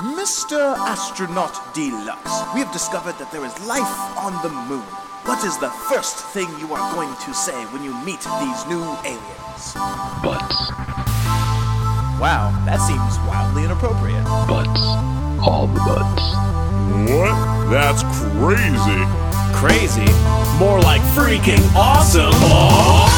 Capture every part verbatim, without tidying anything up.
Mister Astronaut Deluxe, we have discovered that there is life on the moon. What is the first thing you are going to say when you meet these new aliens? Butts. Wow, that seems wildly inappropriate. Butts. All the butts. What? That's crazy. Crazy? More like freaking awesome! Aww.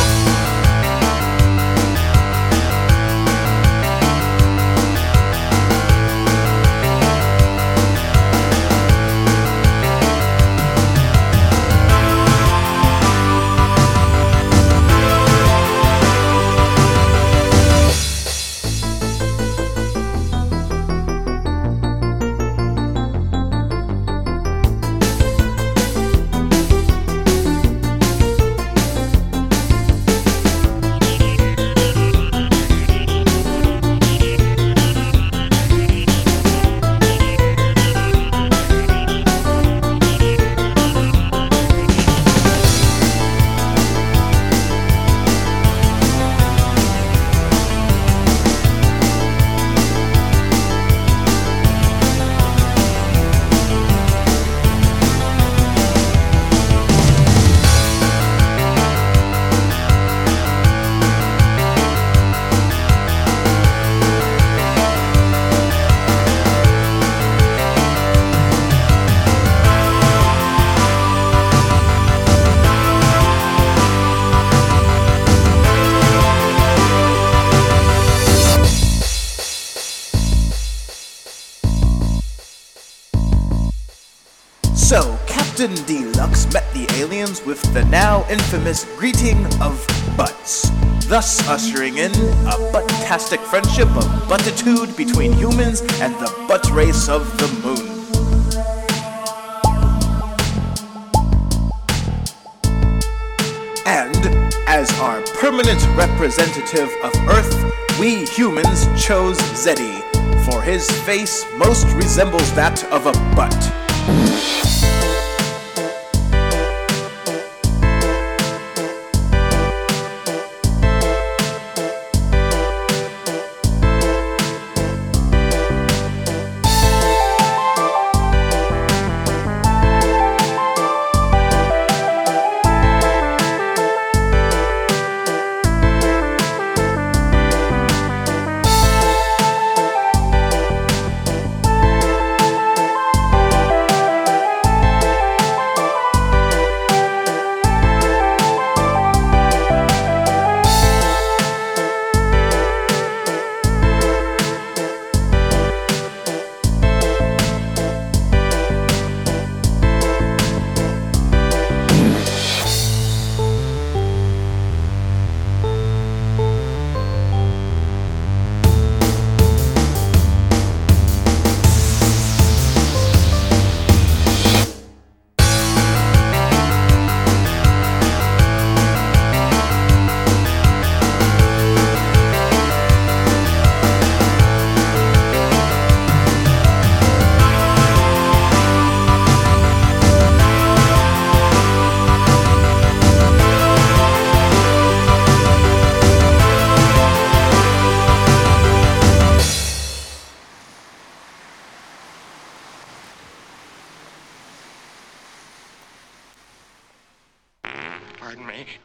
So, Captain Deluxe met the aliens with the now infamous greeting of butts, thus ushering in a butt-tastic friendship of buttitude between humans and the butt race of the moon. And, as our permanent representative of Earth, we humans chose Zeddy, for his face most resembles that of a butt.